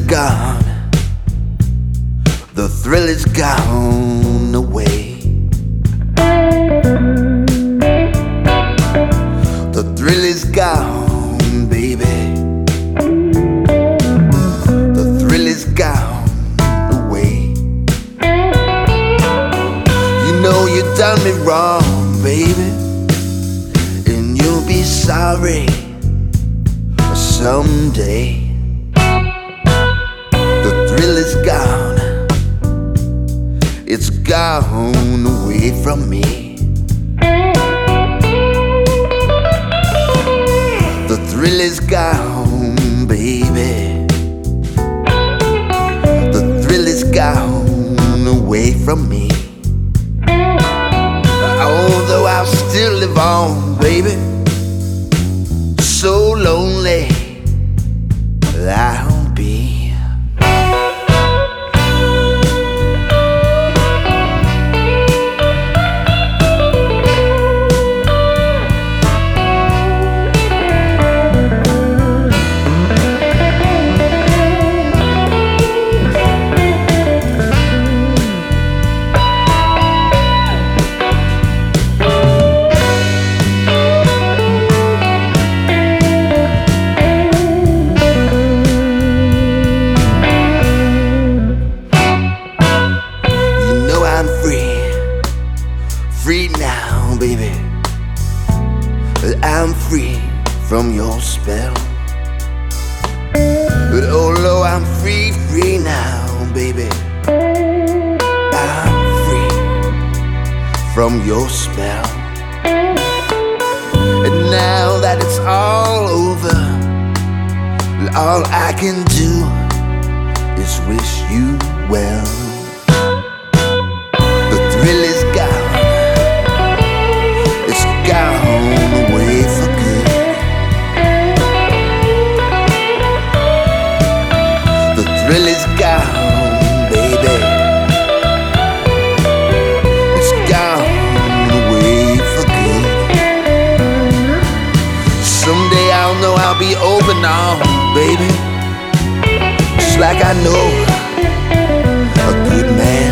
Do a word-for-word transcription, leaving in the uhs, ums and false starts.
gone, the thrill is gone away. The thrill is gone, baby. The thrill is gone away. You know you done me wrong, baby, and you'll be sorry someday. The thrill is gone, it's gone away from me. The thrill is gone, baby. The thrill is gone away from me. Although I'll still live on, baby, so lonely I'll be. Free now, baby. I'm free from your spell. But oh Lord, I'm free, free now, baby. I'm free from your spell. And now that it's all over, all I can do is wish you well. The thrill is gone, thrill is gone, baby. It's gone away for good. Someday I'll know I'll be open now, baby, just like I know a good man